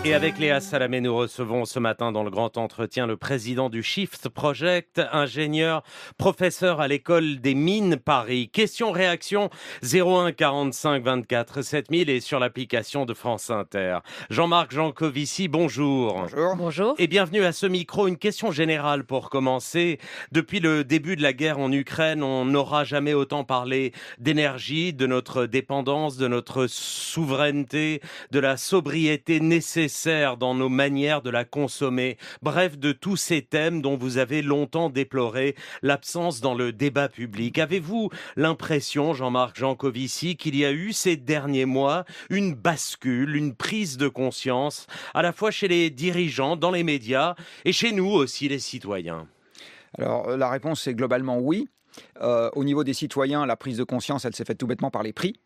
Et avec Léa Salamé, nous recevons ce matin dans le grand entretien le président du Shift Project, ingénieur, professeur à l'école des mines Paris. Question-réaction 01 45 24 7000 et sur l'application de France Inter. Jean-Marc Jancovici, bonjour. Bonjour. Bonjour. Et bienvenue à ce micro. Une question générale pour commencer. Depuis le début de la guerre en Ukraine, on n'aura jamais autant parlé d'énergie, de notre dépendance, de notre souveraineté, de la sobriété nécessaire dans nos manières de la consommer. Bref, de tous ces thèmes dont vous avez longtemps déploré l'absence dans le débat public. Avez-vous l'impression, Jean-Marc Jancovici, qu'il y a eu ces derniers mois une bascule, une prise de conscience, à la fois chez les dirigeants, dans les médias et chez nous aussi, les citoyens? Alors, la réponse est globalement oui. Au niveau des citoyens, la prise de conscience, elle s'est faite tout bêtement par les prix.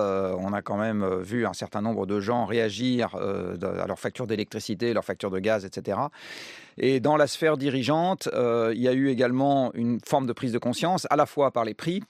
On a quand même vu un certain nombre de gens réagir à leur facture d'électricité, leur facture de gaz, etc. Et dans la sphère dirigeante, il y a eu également une forme de prise de conscience, à la fois par les prix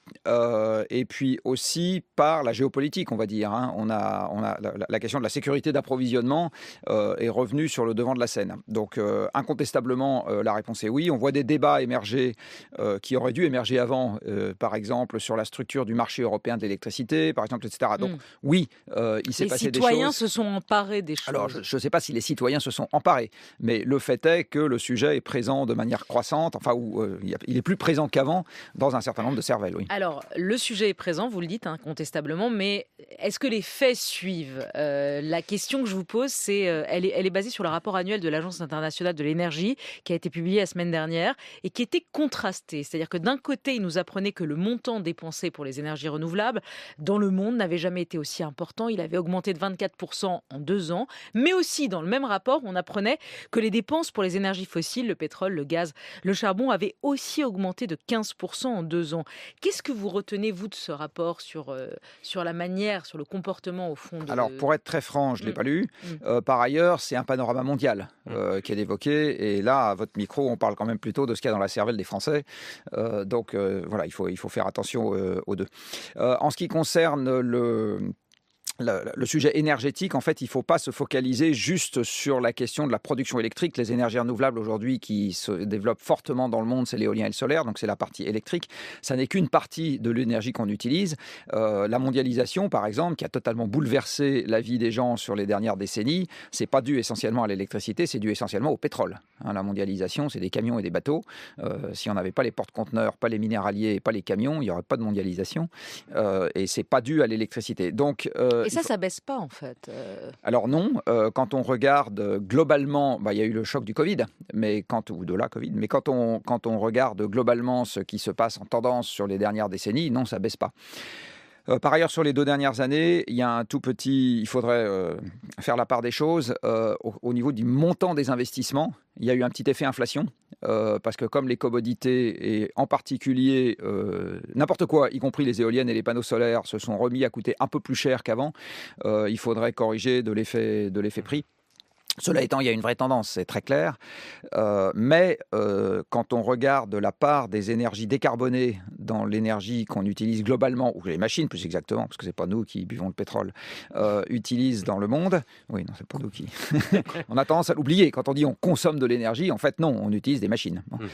et puis aussi par la géopolitique, on va dire. On a la question de la sécurité d'approvisionnement est revenue sur le devant de la scène. Donc, incontestablement, la réponse est oui. On voit des débats émerger qui auraient dû émerger avant, par exemple, sur la structure du marché européen de l'électricité, par exemple, etc. Donc, oui, il s'est passé des choses. Les citoyens se sont emparés des choses. Alors, je ne sais pas si les citoyens se sont emparés, mais le fait est que le sujet est présent de manière croissante, enfin, il est plus présent qu'avant dans un certain nombre de cervelles, oui. Alors, le sujet est présent, vous le dites incontestablement, mais est-ce que les faits suivent ? La question que je vous pose, elle est basée sur le rapport annuel de l'Agence internationale de l'énergie qui a été publié la semaine dernière et qui était contrasté. C'est-à-dire que d'un côté, il nous apprenait que le montant dépensé pour les énergies renouvelables dans le monde n'avait jamais été aussi important. Il avait augmenté de 24% en 2 ans. Mais aussi, dans le même rapport, on apprenait que les dépenses pour les énergies fossiles, le pétrole, le gaz, le charbon, avaient aussi augmenté de 15% en 2 ans. Qu'est-ce que vous retenez, vous, de ce rapport sur la manière, sur le comportement, au fond Alors, pour être très franc, je ne l'ai pas lu. Par ailleurs, c'est un panorama mondial qui est évoqué. Et là, à votre micro, on parle quand même plutôt de ce qu'il y a dans la cervelle des Français. Donc, voilà, il faut faire attention aux deux. En ce qui concerne le sujet énergétique, en fait, il ne faut pas se focaliser juste sur la question de la production électrique. Les énergies renouvelables aujourd'hui qui se développent fortement dans le monde, c'est l'éolien et le solaire, donc c'est la partie électrique. Ça n'est qu'une partie de l'énergie qu'on utilise. La mondialisation, par exemple, qui a totalement bouleversé la vie des gens sur les dernières décennies, c'est pas dû essentiellement à l'électricité, c'est dû essentiellement au pétrole. La mondialisation, c'est des camions et des bateaux. Si on n'avait pas les porte-conteneurs, pas les minéraliers, pas les camions, il n'y aurait pas de mondialisation. Et c'est pas dû à l'électricité. Donc et ça baisse pas, en fait. Alors non, quand on regarde globalement, il y a eu le choc du Covid, ou de la Covid, mais quand on regarde globalement ce qui se passe en tendance sur les dernières décennies, non, ça baisse pas. Par ailleurs, sur les 2 dernières années, il faudrait faire la part des choses au niveau du montant des investissements. Il y a eu un petit effet inflation, parce que comme les commodités, et en particulier n'importe quoi, y compris les éoliennes et les panneaux solaires, se sont remis à coûter un peu plus cher qu'avant, il faudrait corriger de l'effet prix. Cela étant, il y a une vraie tendance, c'est très clair. Mais quand on regarde la part des énergies décarbonées dans l'énergie qu'on utilise globalement, ou les machines plus exactement, parce que c'est pas nous qui buvons le pétrole, utilisent dans le monde. Oui, non, c'est pas nous qui. On a tendance à l'oublier. Quand on dit on consomme de l'énergie, en fait, non, on utilise des machines. Bon.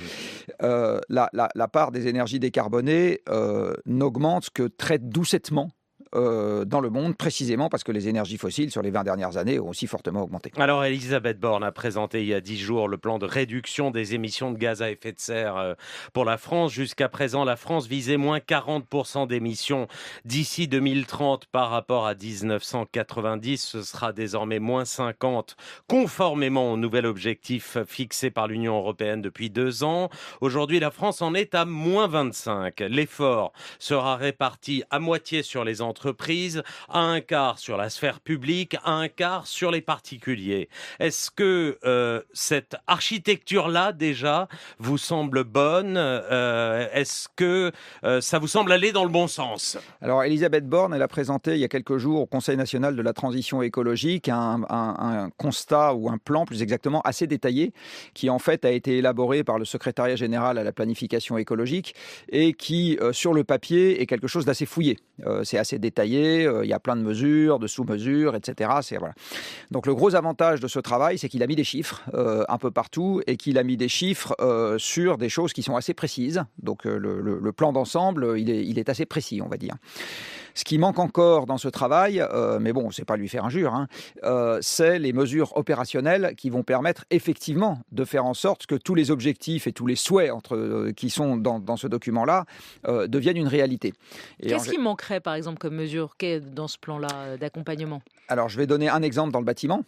La part des énergies décarbonées n'augmente que très doucettement dans le monde, précisément parce que les énergies fossiles sur les 20 dernières années ont aussi fortement augmenté. Alors, Elisabeth Borne a présenté il y a 10 jours le plan de réduction des émissions de gaz à effet de serre pour la France. Jusqu'à présent, la France visait moins 40% d'émissions d'ici 2030 par rapport à 1990. Ce sera désormais moins 50, conformément au nouvel objectif fixé par l'Union européenne depuis 2 ans. Aujourd'hui, la France en est à moins 25. L'effort sera réparti à moitié sur les entreprises, à un quart sur la sphère publique, à un quart sur les particuliers. Est-ce que cette architecture-là, déjà, vous semble bonne ? Est-ce que ça vous semble aller dans le bon sens ? Alors, Elisabeth Borne, elle a présenté il y a quelques jours au Conseil national de la transition écologique un constat ou un plan, plus exactement, assez détaillé, qui en fait a été élaboré par le secrétariat général à la planification écologique et qui, sur le papier, est quelque chose d'assez fouillé. C'est assez détaillé, il y a plein de mesures, de sous-mesures, etc. Voilà. Donc le gros avantage de ce travail, c'est qu'il a mis des chiffres un peu partout et qu'il a mis des chiffres sur des choses qui sont assez précises. Donc le plan d'ensemble, il est assez précis, on va dire. Ce qui manque encore dans ce travail, mais bon, c'est pas lui faire injure, c'est les mesures opérationnelles qui vont permettre effectivement de faire en sorte que tous les objectifs et tous les souhaits qui sont dans ce document-là deviennent une réalité. Qu'est-ce qui manquerait, par exemple, comme mesure dans ce plan-là d'accompagnement ? Alors, je vais donner un exemple dans le bâtiment.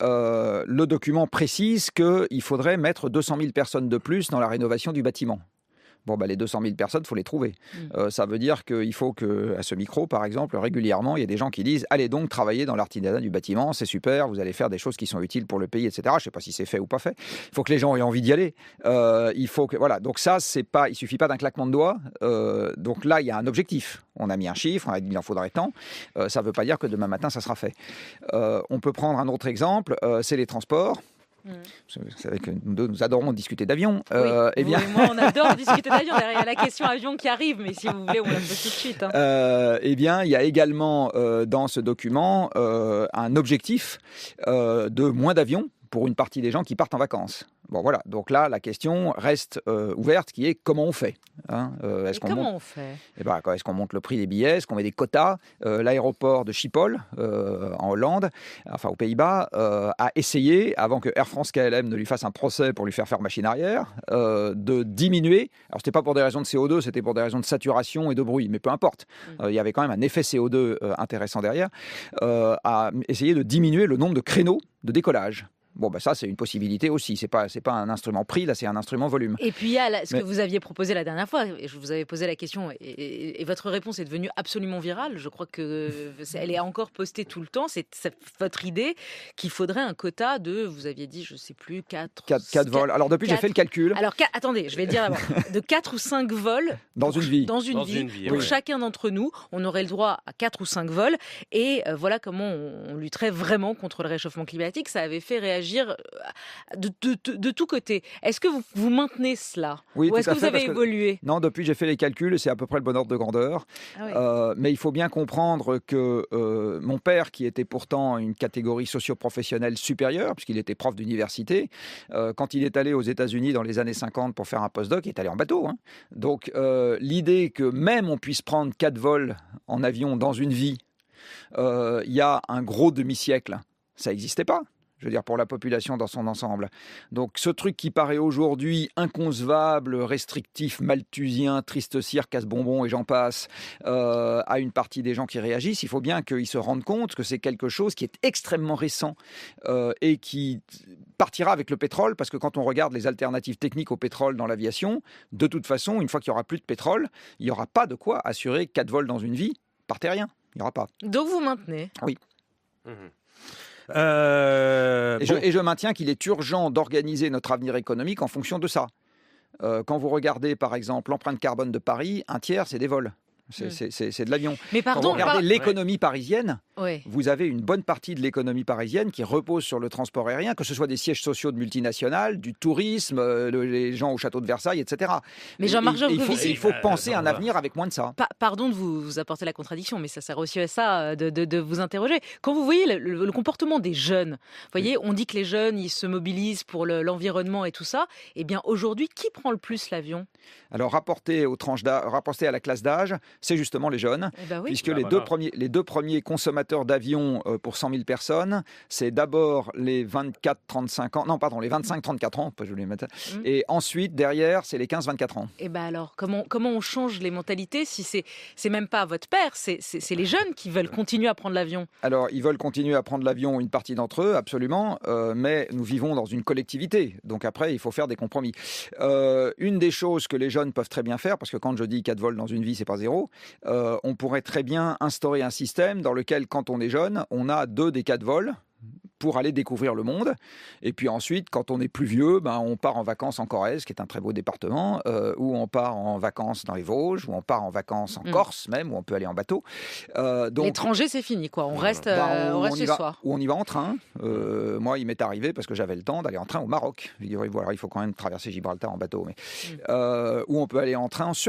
Le document précise qu'il faudrait mettre 200 000 personnes de plus dans la rénovation du bâtiment. Bon, les 200 000 personnes, il faut les trouver. Ça veut dire qu'il faut qu'à ce micro, par exemple, régulièrement, il y ait des gens qui disent « Allez donc travailler dans l'artisanat du bâtiment, c'est super, vous allez faire des choses qui sont utiles pour le pays, etc. » Je ne sais pas si c'est fait ou pas fait. Il faut que les gens aient envie d'y aller. Voilà. Donc ça, il ne suffit pas d'un claquement de doigts. Donc là, il y a un objectif. On a mis un chiffre, on a dit qu'il en faudrait tant. Ça ne veut pas dire que demain matin, ça sera fait. On peut prendre un autre exemple, c'est les transports. Vous savez que nous deux, nous adorons discuter d'avion. Oui, moi, on adore discuter d'avion. Il y a la question avion qui arrive, mais si vous voulez, on la pose tout de suite. Il y a également dans ce document un objectif de moins d'avions pour une partie des gens qui partent en vacances. Bon, voilà. Donc là, la question reste ouverte, qui est comment on fait Comment on fait ? Est-ce qu'on monte le prix des billets ? Est-ce qu'on met des quotas ? L'aéroport de Schiphol, en Hollande, enfin aux Pays-Bas, a essayé, avant que Air France KLM ne lui fasse un procès pour lui faire machine arrière, de diminuer. Alors, c'était pas pour des raisons de CO2, c'était pour des raisons de saturation et de bruit, mais peu importe. Il y avait quand même un effet CO2 intéressant derrière, a essayé de diminuer le nombre de créneaux de décollage. Bon, ça, c'est une possibilité aussi. C'est pas un instrument prix, là, c'est un instrument volume. Et puis, il y a que vous aviez proposé la dernière fois, et je vous avais posé la question, et votre réponse est devenue absolument virale. Je crois qu'elle est encore postée tout le temps. C'est votre idée qu'il faudrait un quota de, vous aviez dit, je ne sais plus, 4 vols. Alors, depuis, j'ai fait le calcul. Alors, attendez, je vais le dire d'abord. De 4 ou 5 vols dans une vie. Dans une vie. Pour chacun d'entre nous, on aurait le droit à 4 ou 5 vols. Et voilà comment on lutterait vraiment contre le réchauffement climatique. Ça avait fait réagir de tous côtés. Est-ce que vous maintenez cela ? Oui, ou est-ce que vous avez évolué ? Non, depuis j'ai fait les calculs, c'est à peu près le bon ordre de grandeur. Mais il faut bien comprendre que mon père, qui était pourtant une catégorie socio-professionnelle supérieure, puisqu'il était prof d'université, quand il est allé aux États-Unis dans les années 50 pour faire un postdoc, il est allé en bateau. Donc l'idée que même on puisse prendre 4 vols en avion dans une vie, il y a un gros demi-siècle, ça n'existait pas. Je veux dire, pour la population dans son ensemble. Donc, ce truc qui paraît aujourd'hui inconcevable, restrictif, malthusien, triste cire, casse-bonbon et j'en passe, à une partie des gens qui réagissent, il faut bien qu'ils se rendent compte que c'est quelque chose qui est extrêmement récent et qui partira avec le pétrole, parce que quand on regarde les alternatives techniques au pétrole dans l'aviation, de toute façon, une fois qu'il n'y aura plus de pétrole, il n'y aura pas de quoi assurer 4 vols dans une vie par terrien. Il n'y aura pas. Donc, vous maintenez ? Oui. Je maintiens qu'il est urgent d'organiser notre avenir économique en fonction de ça. Quand vous regardez, par exemple, l'empreinte carbone de Paris, un tiers, c'est des vols. C'est de l'avion. Mais pardon, quand vous regardez l'économie parisienne, vous avez une bonne partie de l'économie parisienne qui repose sur le transport aérien, que ce soit des sièges sociaux de multinationales, du tourisme, les gens au château de Versailles, etc. Mais Jean-Marc Jancovici, il faut penser un avenir avec moins de ça. Pardon de vous apporter la contradiction, mais ça sert aussi à ça de vous interroger. Quand vous voyez le comportement des jeunes, voyez, on dit que les jeunes, ils se mobilisent pour l'environnement et tout ça. Eh bien, aujourd'hui, qui prend le plus l'avion ? Alors, rapporté à la classe d'âge, c'est justement les jeunes, puisque les deux premiers consommateurs d'avions pour 100 000 personnes, c'est d'abord les 25-34 ans, je voulais mettre, et ensuite, derrière, c'est les 15-24 ans. Et alors, comment on change les mentalités si c'est même pas votre père, c'est les jeunes qui veulent continuer à prendre l'avion ? Alors, ils veulent continuer à prendre l'avion, une partie d'entre eux, absolument, mais nous vivons dans une collectivité, donc après, il faut faire des compromis. Une des choses que les jeunes peuvent très bien faire, parce que quand je dis 4 vols dans une vie, c'est pas 0, on pourrait très bien instaurer un système dans lequel, quand on est jeune, on a 2 des 4 vols pour aller découvrir le monde. Et puis ensuite, quand on est plus vieux, on part en vacances en Corrèze, qui est un très beau département, ou on part en vacances dans les Vosges, ou on part en vacances en Corse même, où on peut aller en bateau. Donc, l'étranger, c'est fini, quoi. On reste chez soi. Ou on y va en train. Moi, il m'est arrivé, parce que j'avais le temps, d'aller en train au Maroc. Je dis, voilà, il faut quand même traverser Gibraltar en bateau. Mais, ou on peut aller en train en Suède.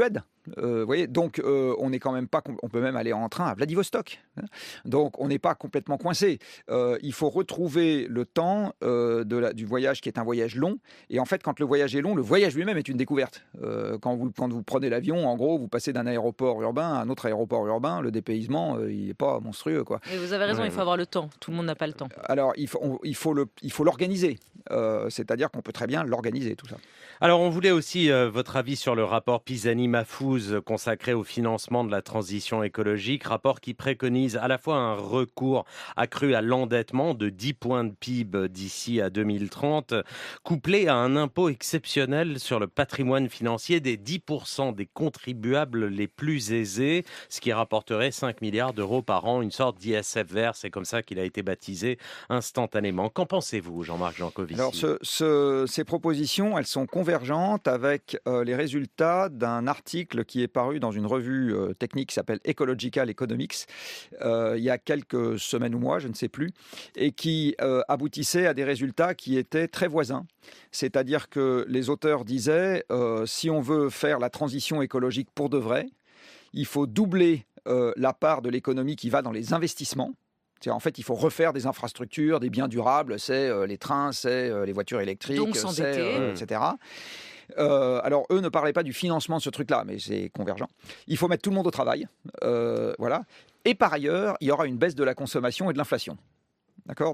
Vous voyez, donc on n'est quand même pas, on peut même aller en train à Vladivostok. Hein. Donc on n'est pas complètement coincé. Il faut retrouver le temps du voyage qui est un voyage long. Et en fait, quand le voyage est long, le voyage lui-même est une découverte. Quand vous prenez l'avion, en gros, vous passez d'un aéroport urbain à un autre aéroport urbain. Le dépaysement, il n'est pas monstrueux, quoi. Et vous avez raison, il faut avoir le temps. Tout le monde n'a pas le temps. Alors il faut l'organiser. C'est-à-dire qu'on peut très bien l'organiser, tout ça. Alors, on voulait aussi votre avis sur le rapport Pisani-Mahfouz consacré au financement de la transition écologique, rapport qui préconise à la fois un recours accru à l'endettement de 10 points de PIB d'ici à 2030, couplé à un impôt exceptionnel sur le patrimoine financier des 10% des contribuables les plus aisés, ce qui rapporterait 5 milliards d'euros par an, une sorte d'ISF vert, c'est comme ça qu'il a été baptisé instantanément. Qu'en pensez-vous, Jean-Marc Jancovici ? Alors, ces propositions, elles sont convergentes avec les résultats d'un article qui est paru dans une revue technique qui s'appelle Ecological Economics il y a quelques semaines ou mois, je ne sais plus, et qui aboutissait à des résultats qui étaient très voisins. C'est-à-dire que les auteurs disaient si on veut faire la transition écologique pour de vrai, il faut doubler la part de l'économie qui va dans les investissements. En fait, il faut refaire des infrastructures, des biens durables, c'est les trains, c'est les voitures électriques, donc s'endetter, etc. Alors, eux ne parlaient pas du financement de ce truc-là, mais c'est convergent. Il faut mettre tout le monde au travail, voilà. Et par ailleurs, il y aura une baisse de la consommation et de l'inflation. D'accord ?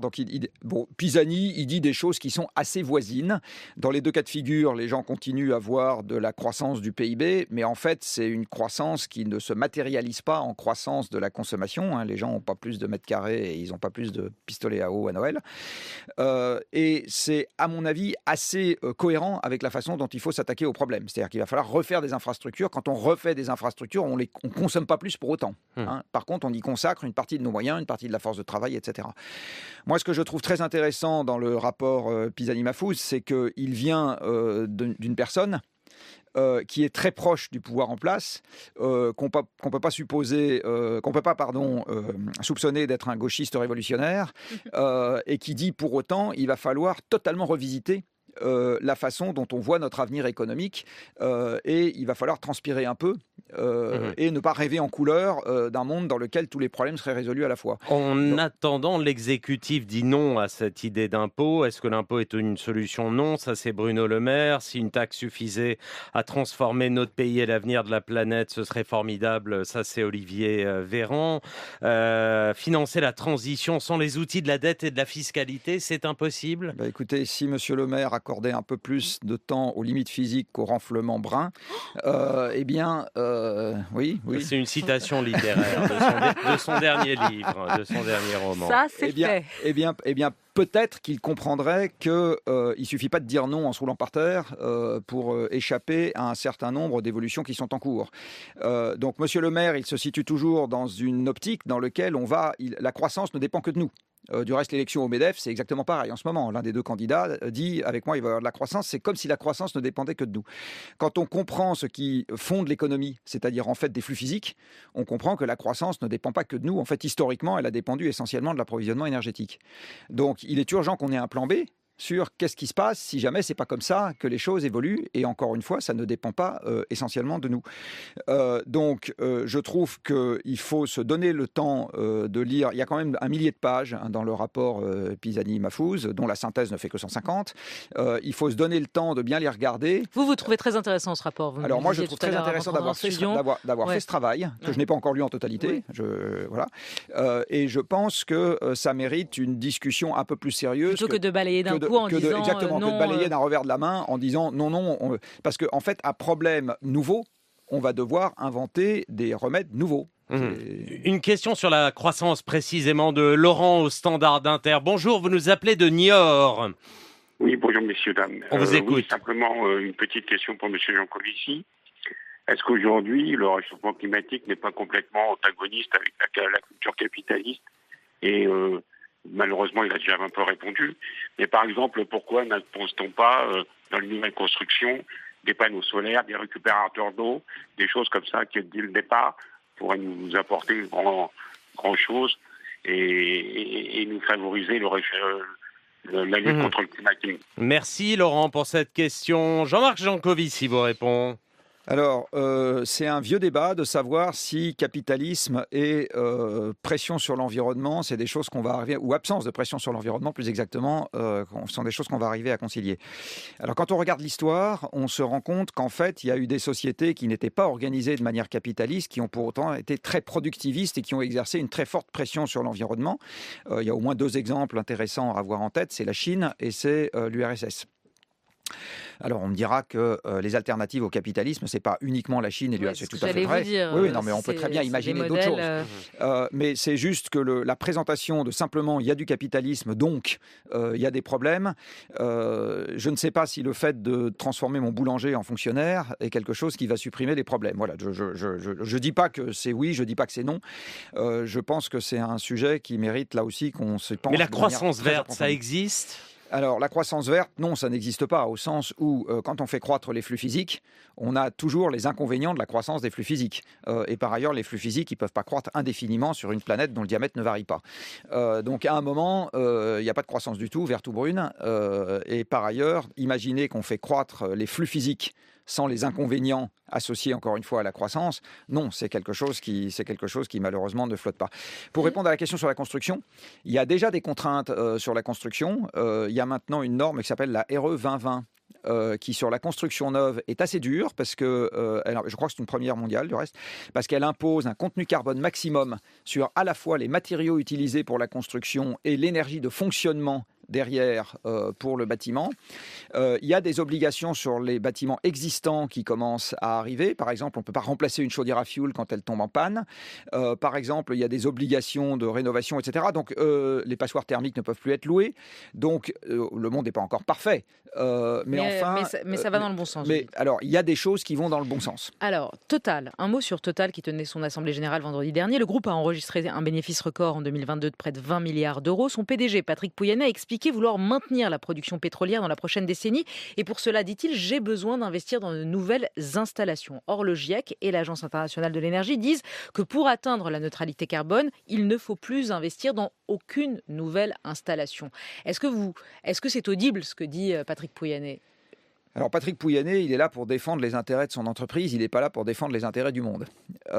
Donc, Pisani, il dit des choses qui sont assez voisines. Dans les deux cas de figure, les gens continuent à voir de la croissance du PIB, mais en fait, c'est une croissance qui ne se matérialise pas en croissance de la consommation. Hein. Les gens n'ont pas plus de mètres carrés et ils n'ont pas plus de pistolets à eau à Noël. Et c'est, à mon avis, assez cohérent avec la façon dont il faut s'attaquer au problème. C'est-à-dire qu'il va falloir refaire des infrastructures. Quand on refait des infrastructures, on ne consomme pas plus pour autant. Hein. Par contre, on y consacre une partie de nos moyens, une partie de la force de travail, etc. Moi, ce que je trouve très intéressant dans le rapport Pisani-Mahfouz, c'est qu'il vient d'une personne qui est très proche du pouvoir en place, qu'on peut pas supposer, qu'on peut pas, soupçonner d'être un gauchiste révolutionnaire, et qui dit pour autant, il va falloir totalement revisiter la façon dont on voit notre avenir économique, et il va falloir transpirer un peu et ne pas rêver en couleur d'un monde dans lequel tous les problèmes seraient résolus à la fois. En attendant, l'exécutif dit non à cette idée d'impôt. Est-ce que l'impôt est une solution ? Non, ça c'est Bruno Le Maire. Si une taxe suffisait à transformer notre pays et l'avenir de la planète, ce serait formidable. Ça c'est Olivier Véran. Financer la transition sans les outils de la dette et de la fiscalité, c'est impossible ? Écoutez, si Monsieur Le Maire accordait un peu plus de temps aux limites physiques qu'au renflement brun, eh bien, oui. C'est une citation littéraire de son dernier livre, de son dernier roman. Ça, c'est fait. Eh bien, peut-être qu'il comprendrait qu'il ne suffit pas de dire non en se roulant par terre pour échapper à un certain nombre d'évolutions qui sont en cours. Donc, Monsieur Le Maire, il se situe toujours dans une optique dans laquelle la croissance ne dépend que de nous. Du reste, l'élection au MEDEF, c'est exactement pareil. En ce moment, l'un des deux candidats dit, avec moi, il va y avoir de la croissance. C'est comme si la croissance ne dépendait que de nous. Quand on comprend ce qui fonde l'économie, c'est-à-dire en fait des flux physiques, on comprend que la croissance ne dépend pas que de nous. En fait, historiquement, elle a dépendu essentiellement de l'approvisionnement énergétique. Donc, il est urgent qu'on ait un plan B sur qu'est-ce qui se passe si jamais c'est pas comme ça que les choses évoluent. Et encore une fois, ça ne dépend pas essentiellement de nous. Donc, je trouve qu'il faut se donner le temps de lire. Il y a quand même 1 millier de pages dans le rapport Pisani-Mahfouz, dont la synthèse ne fait que 150. Il faut se donner le temps de bien les regarder. Vous trouvez très intéressant ce rapport. Alors moi, je trouve très intéressant d'avoir fait ce travail, que je n'ai pas encore lu en totalité. Oui. Voilà. Et je pense que ça mérite une discussion un peu plus sérieuse. Plutôt que de balayer d'un coup en disant exactement, non, que de balayer d'un revers de la main en disant non, parce qu'en fait, à problème nouveau, on va devoir inventer des remèdes nouveaux. Une question sur la croissance précisément de Laurent au Standard d'Inter. Bonjour, vous nous appelez de Niort. Oui, bonjour messieurs, dames. On vous écoute. Oui, simplement une petite question pour monsieur Jancovici. Est-ce qu'aujourd'hui, le réchauffement climatique n'est pas complètement antagoniste avec la culture capitaliste ? Et malheureusement, il a déjà un peu répondu. Mais par exemple, pourquoi n'impose-t-on pas dans les nouvelles constructions des panneaux solaires, des récupérateurs d'eau, des choses comme ça qui, dès le départ, pourraient nous apporter grand chose et nous favoriser la lutte contre le climat. Merci Laurent pour cette question. Jean-Marc Jancovici vous répond. Alors, c'est un vieux débat de savoir si capitalisme et pression sur l'environnement, c'est des choses qu'on va arriver, ou absence de pression sur l'environnement, plus exactement, sont des choses qu'on va arriver à concilier. Alors, quand on regarde l'histoire, on se rend compte qu'en fait, il y a eu des sociétés qui n'étaient pas organisées de manière capitaliste, qui ont pour autant été très productivistes et qui ont exercé une très forte pression sur l'environnement. Il y a au moins 2 exemples intéressants à avoir en tête, c'est la Chine et c'est l'URSS. Alors, on me dira que les alternatives au capitalisme, c'est pas uniquement la Chine et l'URSS. C'est tout à fait vrai. Oui, non, mais on peut très bien imaginer d'autres choses. Mais c'est juste que la présentation de simplement il y a du capitalisme, donc il y a des problèmes. Je ne sais pas si le fait de transformer mon boulanger en fonctionnaire est quelque chose qui va supprimer les problèmes. Voilà, je dis pas que c'est oui, je dis pas que c'est non. Je pense que c'est un sujet qui mérite là aussi qu'on se penche. Mais la croissance verte, ça existe ? Alors, la croissance verte, non, ça n'existe pas, au sens où, quand on fait croître les flux physiques, on a toujours les inconvénients de la croissance des flux physiques. Et par ailleurs, les flux physiques, ils ne peuvent pas croître indéfiniment sur une planète dont le diamètre ne varie pas. Donc, à un moment, il n'y a pas de croissance du tout, verte ou brune. Et par ailleurs, imaginez qu'on fait croître les flux physiques sans les inconvénients associés encore une fois à la croissance, non, c'est quelque chose qui malheureusement ne flotte pas. Pour répondre à la question sur la construction, il y a déjà des contraintes sur la construction. Il y a maintenant une norme qui s'appelle la RE 2020. Qui sur la construction neuve est assez dure parce que, je crois que c'est une première mondiale du reste, parce qu'elle impose un contenu carbone maximum sur à la fois les matériaux utilisés pour la construction et l'énergie de fonctionnement derrière pour le bâtiment. Il y a des obligations sur les bâtiments existants qui commencent à arriver. Par exemple, on ne peut pas remplacer une chaudière à fioul quand elle tombe en panne. Par exemple, il y a des obligations de rénovation, etc. Donc, les passoires thermiques ne peuvent plus être louées. Donc, le monde n'est pas encore parfait. Mais ça va dans le bon sens. Mais alors, il y a des choses qui vont dans le bon sens. Alors, Total, un mot sur Total qui tenait son assemblée générale vendredi dernier. Le groupe a enregistré un bénéfice record en 2022 de près de 20 milliards d'euros. Son PDG, Patrick Pouyanné, a expliqué vouloir maintenir la production pétrolière dans la prochaine décennie. Et pour cela, dit-il, j'ai besoin d'investir dans de nouvelles installations. Or, le GIEC et l'Agence internationale de l'énergie disent que pour atteindre la neutralité carbone, il ne faut plus investir dans aucune nouvelle installation. Est-ce que c'est audible ce que dit Patrick Pouyanné ? Alors Patrick Pouyanné, il est là pour défendre les intérêts de son entreprise, il n'est pas là pour défendre les intérêts du monde.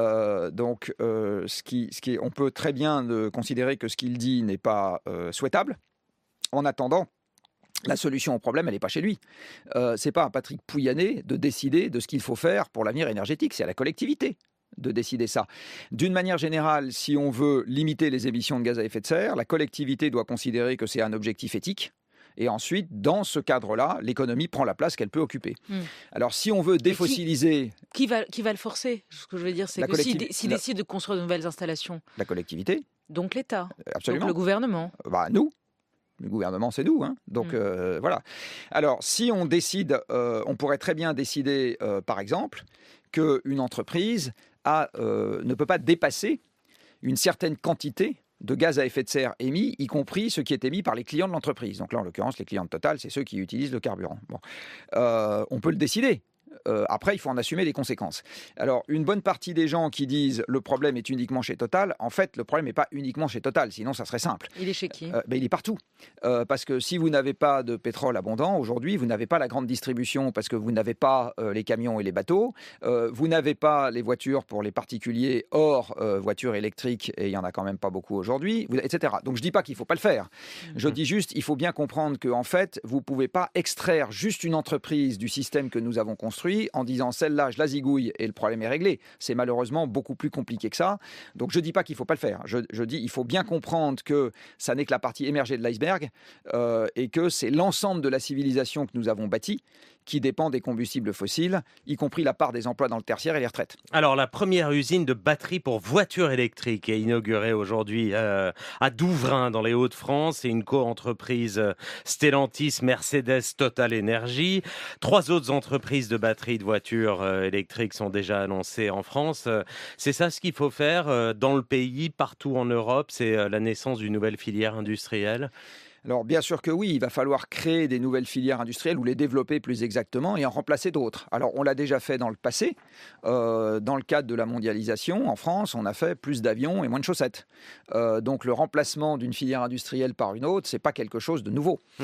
On peut très bien considérer que ce qu'il dit n'est pas souhaitable. En attendant, la solution au problème, elle n'est pas chez lui. C'est pas à Patrick Pouyanné de décider de ce qu'il faut faire pour l'avenir énergétique, c'est à la collectivité de décider ça. D'une manière générale, si on veut limiter les émissions de gaz à effet de serre, la collectivité doit considérer que c'est un objectif éthique. Et ensuite, dans ce cadre-là, l'économie prend la place qu'elle peut occuper. Alors, si on veut défossiliser... Qui va le forcer ? Ce que je veux dire, c'est que s'il décide de construire de nouvelles installations... La collectivité. Donc l'État. Absolument. Donc le gouvernement. Nous. Le gouvernement, c'est nous. Hein. Donc, voilà. Alors, si on décide... on pourrait très bien décider, par exemple, qu'une entreprise ne peut pas dépasser une certaine quantité de gaz à effet de serre émis, y compris ce qui est émis par les clients de l'entreprise. Donc là, en l'occurrence, les clients de Total, c'est ceux qui utilisent le carburant. Bon. On peut le décider. Après, il faut en assumer les conséquences. Alors, une bonne partie des gens qui disent le problème est uniquement chez Total, en fait, le problème n'est pas uniquement chez Total, sinon ça serait simple. Il est chez qui ? Il est partout. Parce que si vous n'avez pas de pétrole abondant, aujourd'hui, vous n'avez pas la grande distribution parce que vous n'avez pas les camions et les bateaux, vous n'avez pas les voitures pour les particuliers hors voitures électriques, et il n'y en a quand même pas beaucoup aujourd'hui, etc. Donc, je ne dis pas qu'il ne faut pas le faire. Je dis juste, il faut bien comprendre qu'en fait, vous ne pouvez pas extraire juste une entreprise du système que nous avons construit en disant celle-là, je la zigouille et le problème est réglé. C'est malheureusement beaucoup plus compliqué que ça. Donc je ne dis pas qu'il ne faut pas le faire. Je dis qu'il faut bien comprendre que ça n'est que la partie émergée de l'iceberg et que c'est l'ensemble de la civilisation que nous avons bâtie qui dépend des combustibles fossiles, y compris la part des emplois dans le tertiaire et les retraites. Alors, la première usine de batteries pour voitures électriques est inaugurée aujourd'hui à Douvrin, dans les Hauts-de-France. C'est une co-entreprise Stellantis, Mercedes, Total Energy. 3 autres entreprises de batteries de voitures électriques sont déjà annoncées en France. C'est ça ce qu'il faut faire dans le pays, partout en Europe. C'est la naissance d'une nouvelle filière industrielle. Alors bien sûr que oui, il va falloir créer des nouvelles filières industrielles ou les développer plus exactement et en remplacer d'autres. Alors on l'a déjà fait dans le passé. Dans le cadre de la mondialisation, en France, on a fait plus d'avions et moins de chaussettes. Donc le remplacement d'une filière industrielle par une autre, c'est pas quelque chose de nouveau.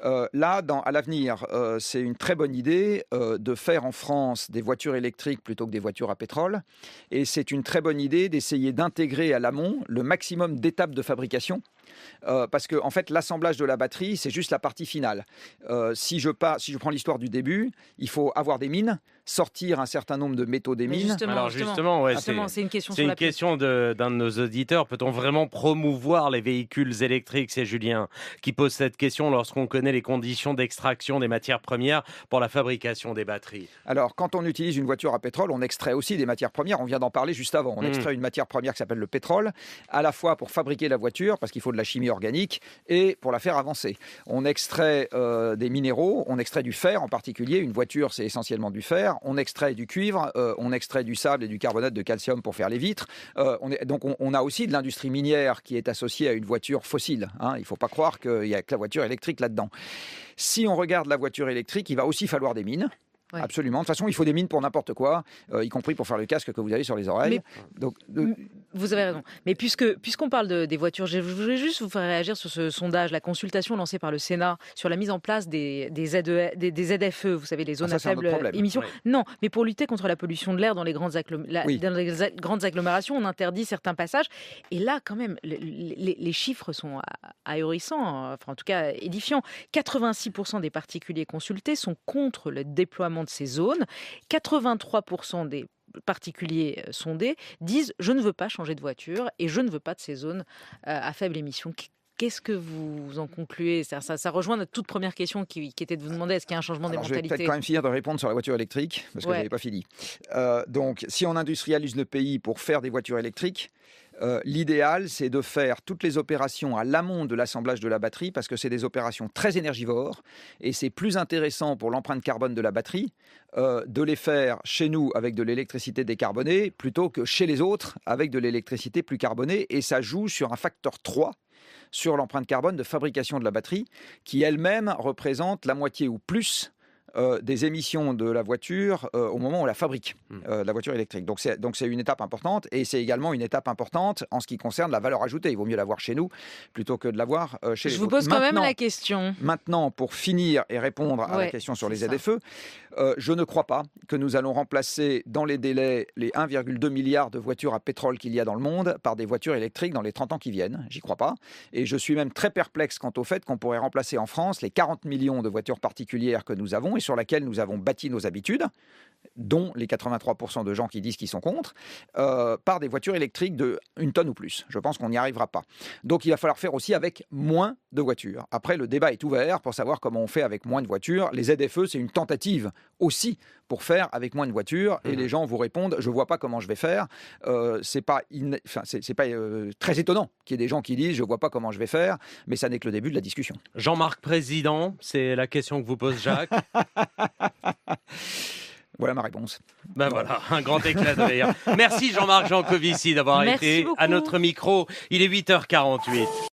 Là, à l'avenir, c'est une très bonne idée de faire en France des voitures électriques plutôt que des voitures à pétrole. Et c'est une très bonne idée d'essayer d'intégrer à l'amont le maximum d'étapes de fabrication. Parce que en fait, l'assemblage de la batterie, c'est juste la partie finale. Si je prends l'histoire du début, il faut avoir des mines, sortir un certain nombre de métaux des mines. Justement, c'est une question. C'est une question d'un de nos auditeurs. Peut-on vraiment promouvoir les véhicules électriques? C'est Julien qui pose cette question lorsqu'on connaît les conditions d'extraction des matières premières pour la fabrication des batteries. Alors, quand on utilise une voiture à pétrole, on extrait aussi des matières premières. On vient d'en parler juste avant. On extrait une matière première qui s'appelle le pétrole, à la fois pour fabriquer la voiture, parce qu'il faut de la chimie organique, et pour la faire avancer. On extrait des minéraux, on extrait du fer en particulier. Une voiture, c'est essentiellement du fer. On extrait du cuivre, on extrait du sable et du carbonate de calcium pour faire les vitres. Donc on a aussi de l'industrie minière qui est associée à une voiture fossile. Il ne faut pas croire qu'il n'y a que la voiture électrique là-dedans. Si on regarde la voiture électrique, il va aussi falloir des mines. Ouais. Absolument. De toute façon, il faut des mines pour n'importe quoi, y compris pour faire le casque que vous avez sur les oreilles. Vous avez raison. Mais puisqu'on parle des voitures, je voulais juste vous faire réagir sur ce sondage, la consultation lancée par le Sénat sur la mise en place des ZFE, vous savez, les zones à faible émission. Ouais. Non, mais pour lutter contre la pollution de l'air dans les grandes agglomérations, on interdit certains passages. Et là, quand même, les chiffres sont ahurissants, enfin en tout cas édifiants. 86% des particuliers consultés sont contre le déploiement de ces zones. 83% des particuliers sondés disent « je ne veux pas changer de voiture et je ne veux pas de ces zones à faible émission ». Qu'est-ce que vous en concluez? Ça rejoint notre toute première question qui était de vous demander est-ce qu'il y a un changement des mentalités? Je vais peut-être quand même finir de répondre sur la voiture électrique, parce que je n'avais pas fini. Donc, si on industrialise le pays pour faire des voitures électriques, l'idéal, c'est de faire toutes les opérations à l'amont de l'assemblage de la batterie, parce que c'est des opérations très énergivores, et c'est plus intéressant pour l'empreinte carbone de la batterie de les faire chez nous avec de l'électricité décarbonée, plutôt que chez les autres avec de l'électricité plus carbonée, et ça joue sur un facteur 3 sur l'empreinte carbone de fabrication de la batterie, qui elle-même représente la moitié ou plus des émissions de la voiture au moment où on la fabrique, la voiture électrique. Donc c'est une étape importante, et c'est également une étape importante en ce qui concerne la valeur ajoutée. Il vaut mieux l'avoir chez nous plutôt que de l'avoir chez les autres. Je vous pose quand même la question. Maintenant, pour finir et répondre à la question sur les ZFE, je ne crois pas que nous allons remplacer dans les délais les 1,2 milliard de voitures à pétrole qu'il y a dans le monde par des voitures électriques dans les 30 ans qui viennent. J'y crois pas. Et je suis même très perplexe quant au fait qu'on pourrait remplacer en France les 40 millions de voitures particulières que nous avons et sur laquelle nous avons bâti nos habitudes, dont les 83% de gens qui disent qu'ils sont contre, par des voitures électriques de 1 tonne ou plus. Je pense qu'on n'y arrivera pas. Donc il va falloir faire aussi avec moins de voitures. Après, le débat est ouvert pour savoir comment on fait avec moins de voitures. Les ZFE, c'est une tentative aussi pour faire avec moins de voitures, et les gens vous répondent, je ne vois pas comment je vais faire. C'est pas très étonnant qu'il y ait des gens qui disent, je ne vois pas comment je vais faire, mais ça n'est que le début de la discussion. Jean-Marc Président, c'est la question que vous pose Jacques. Voilà ma réponse. Voilà, un grand éclat de rire. Merci Jean-Marc Jancovici d'avoir été à notre micro. Il est 8h48.